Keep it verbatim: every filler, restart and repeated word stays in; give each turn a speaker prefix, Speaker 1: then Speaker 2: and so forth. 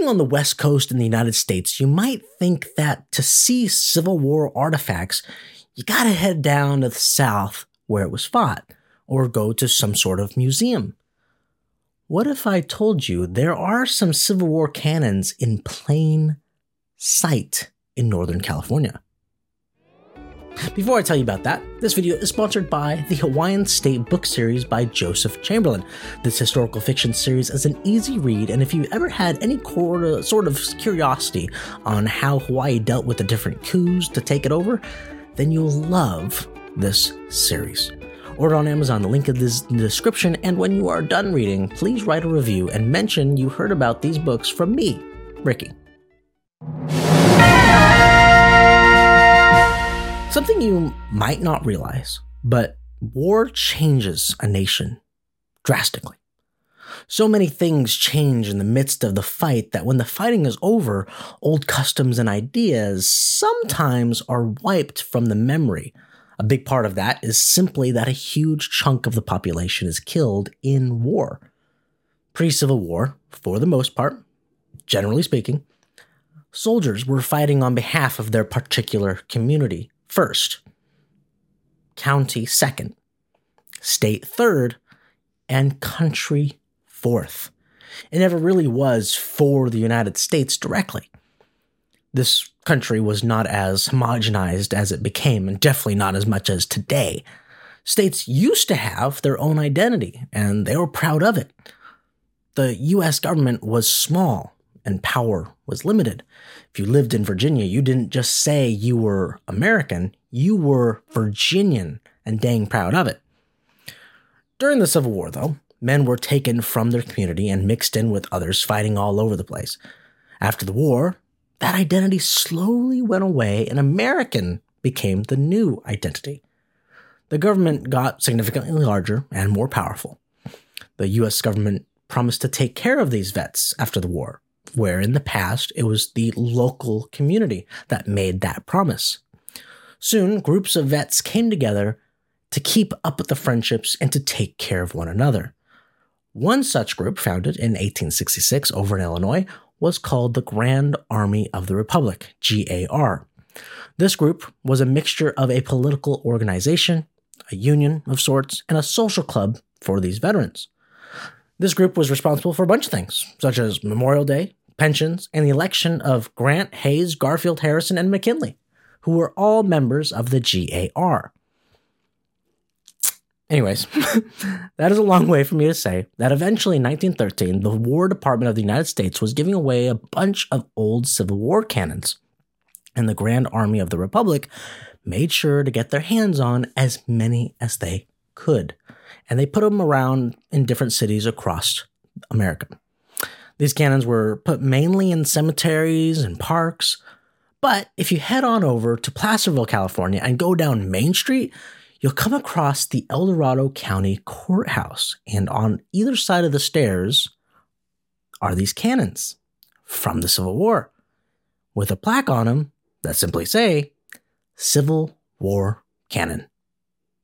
Speaker 1: Living on the West Coast in the United States, you might think that to see Civil War artifacts, you gotta head down to the South where it was fought, or go to some sort of museum. What if I told you there are some Civil War cannons in plain sight in Northern California? Before I tell you about that, this video is sponsored by the Hawaiian State book series by Joseph Chamberlain. This historical fiction series is an easy read, and if you've ever had any sort of curiosity on how Hawaii dealt with the different coups to take it over, then you'll love this series. Order on Amazon, the link is in the description, and when you are done reading, please write a review and mention you heard about these books from me, Ricky. Something you might not realize, but war changes a nation drastically. So many things change in the midst of the fight that when the fighting is over, old customs and ideas sometimes are wiped from the memory. A big part of that is simply that a huge chunk of the population is killed in war. Pre-Civil War, for the most part, generally speaking, soldiers were fighting on behalf of their particular community first, county second, state third, and country fourth. It never really was for the United States directly. This country was not as homogenized as it became, and definitely not as much as today. States used to have their own identity, and they were proud of it. The U S government was small, and power was limited. If you lived in Virginia, you didn't just say you were American, you were Virginian, and dang proud of it. During the Civil War, though, men were taken from their community and mixed in with others fighting all over the place. After the war, that identity slowly went away and American became the new identity. The government got significantly larger and more powerful. The U S government promised to take care of these vets after the war, where in the past it was the local community that made that promise. Soon, groups of vets came together to keep up with the friendships and to take care of one another. One such group, founded in eighteen sixty-six over in Illinois, was called the Grand Army of the Republic, G A R. This group was a mixture of a political organization, a union of sorts, and a social club for these veterans. This group was responsible for a bunch of things, such as Memorial Day, pensions, and the election of Grant, Hayes, Garfield, Harrison, and McKinley, who were all members of the G A R. Anyways, that is a long way for me to say that eventually in nineteen thirteen, the War Department of the United States was giving away a bunch of old Civil War cannons, and the Grand Army of the Republic made sure to get their hands on as many as they could, and they put them around in different cities across America. These cannons were put mainly in cemeteries and parks, but if you head on over to Placerville, California, and go down Main Street, you'll come across the El Dorado County Courthouse, and on either side of the stairs are these cannons from the Civil War, with a plaque on them that simply say, Civil War Cannon.